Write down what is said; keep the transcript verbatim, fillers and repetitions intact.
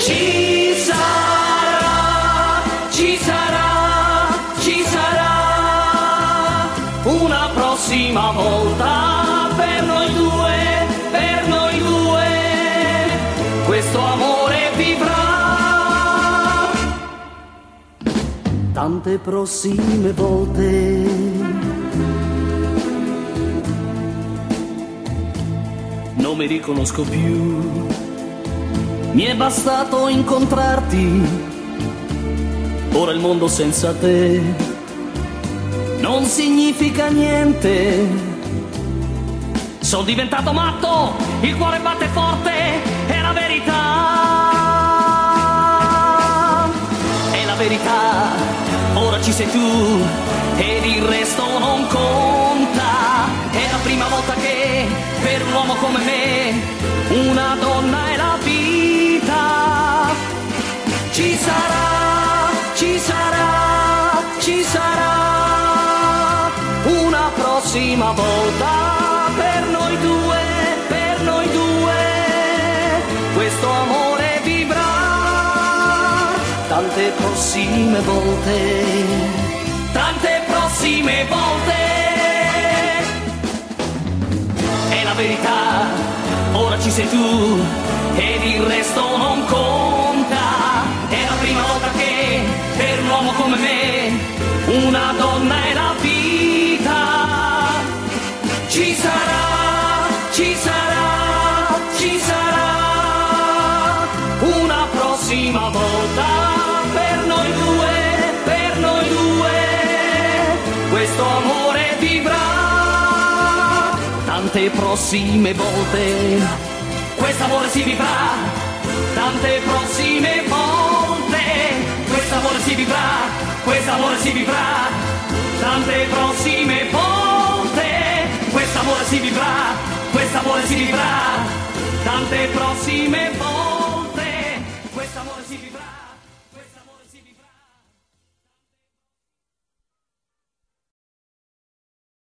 Ci sarà, ci sarà, ci sarà una prossima volta per noi due, per noi due, questo amore vivrà. Tante prossime volte non mi riconosco più. Mi è bastato incontrarti, ora il mondo senza te non significa niente. Sono diventato matto, il cuore batte forte, è la verità. È la verità, ora ci sei tu ed il resto non conta. È la prima volta che per un uomo come me una donna è la vita. Ci sarà, ci sarà, ci sarà una prossima volta per noi due, per noi due, questo amore vivrà. Tante prossime volte, tante prossime volte. È la verità, ora ci sei tu ed il resto non conta. È la prima volta che per un uomo come me una donna è la vita. Ci sarà, ci sarà, ci sarà una prossima volta per noi due, per noi due, questo amore vivrà. Tante prossime volte, questo amore si vivrà. Tante prossime volte, questo amore si vivrà, questo amore si vivrà. Tante prossime volte, questo amore si vivrà, questo amore si vivrà. Tante prossime volte, questo amore si vivrà, questo amore